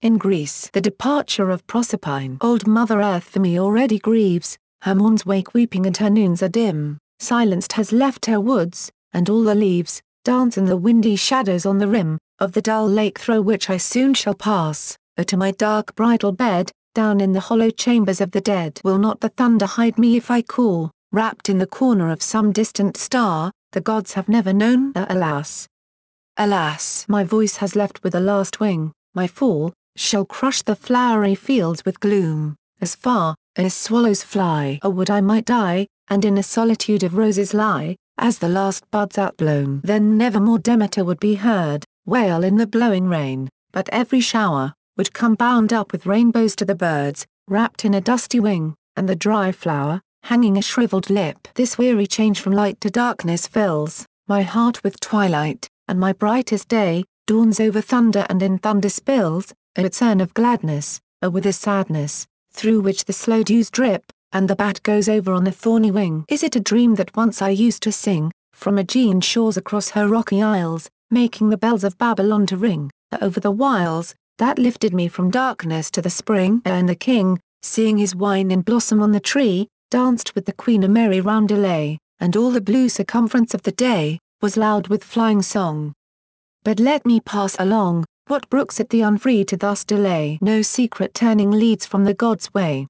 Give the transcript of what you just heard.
In Greece the departure of Proserpine. Old Mother Earth for me already grieves, her morns wake weeping and her noons are dim, silenced has left her woods, and all the leaves dance in the windy shadows on the rim of the dull lake through which I soon shall pass, to my dark bridal bed, down in the hollow chambers of the dead. Will not the thunder hide me if I call, wrapped in the corner of some distant star, the gods have never known? Alas! Alas! My voice has left with the last wing, my fall shall crush the flowery fields with gloom, as far as swallows fly. Oh, would I might die, and in a solitude of roses lie, as the last buds outblown. Then nevermore Demeter would be heard, wail in the blowing rain, but every shower would come bound up with rainbows to the birds, wrapped in a dusty wing, and the dry flower, hanging a shriveled lip. This weary change from light to darkness fills my heart with twilight, and my brightest day dawns over thunder and in thunder spills its urn of gladness, with a sadness, through which the slow dews drip, and the bat goes over on the thorny wing. Is it a dream that once I used to sing, from Aegean shores across her rocky isles, making the bells of Babylon to ring, over the wiles, that lifted me from darkness to the spring? And the king, seeing his wine in blossom on the tree, danced with the queen a merry roundelay, and all the blue circumference of the day was loud with flying song. But let me pass along, what brooks it the unfree to thus delay? No secret turning leads from the gods' way,